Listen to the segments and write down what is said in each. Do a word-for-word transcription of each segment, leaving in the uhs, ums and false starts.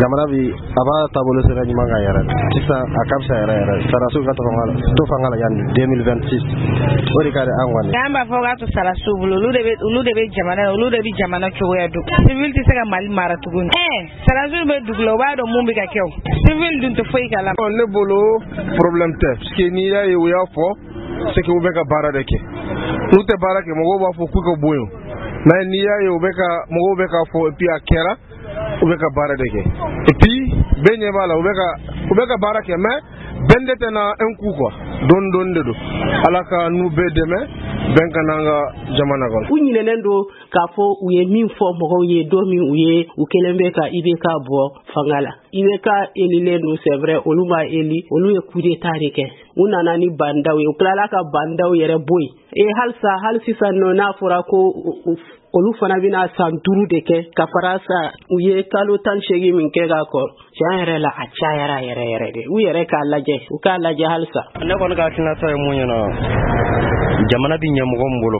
jamana bi aba tabolo sera nyima ga yara tisa akabsa yara yara sarasu ga to fangala to fangala yan deux mille vingt-six ori kare angwan gamba foga to sarasu bulu lu debe lu debe jamana lu debe jamana chogo ya duk civil ti sega mal mara tugun eh sarasu be duk lo ba do mumbi ka kew civil dun to foi kala on le bolo problème te parce que ni ya yo ya fo c'est que ubeka bara deke ute bara ke mo ba fo ku ko boyo mais ni ya yo ubeka mo ubeka fo et puis akera ubeka bara deke et puis benye bala ubeka ubeka bara ke mais bendete na un coup quoi don don de do alaka nu be deme benka nanga jamana gon unyine nendo ka fo uye min fo mo ye do mi uye u kelembe ka ibeka bo fangala ibeka elile no c'est vrai oluma eli olu e coup d'état reke unana ni bandaw e plala ka bandaw yere boy e halsa halsi sanno na fora ko olu fana bina santuru de ke ka farasa uye kalo tan shegi min ke ga ko yare la acha yara yare yare de u yare ka laje u ka laje halsa ne kon ga tina tay munyana jamana bi nyam go mbolo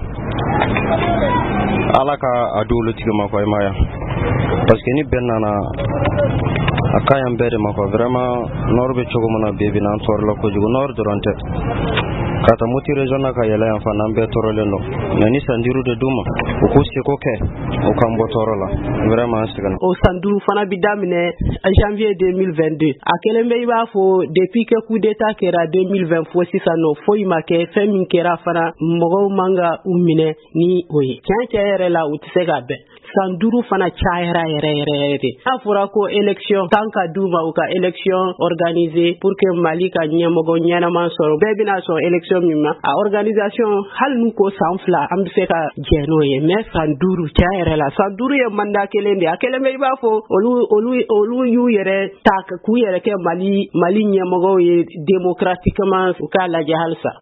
alaka adulu tigma ko maya parce que ni benana akayam bere mako vraiment norbe chogo mona bebi nan torlo ko jugo nord durante kata muti region ka yela yan fana be torole no nani sandiru de duma ko se ko ke o kambo torola vraiment sigan o sandiru fana bi damine janvier deux mille vingt-deux akelembe iba fo depuis que coup d'état kera deux mille vingt fo sisano fo imake femi kera fana mogo manga umine ni oyi tiens la utisega be sanduru fana chaira yere yere yere afura ko election tanka duma ou ka election organisée pour que Mali ka nyamogo nyana man soro bebina so election mima a organisation hal nu ko sanfla am se ka jeno ye mais sanduru chaira la sanduru ye manda kelende akele me ba fo olu olu olu yu yere tak ku yere ke Mali Mali nyamogo ye démocratiquement ou ka la jahalsa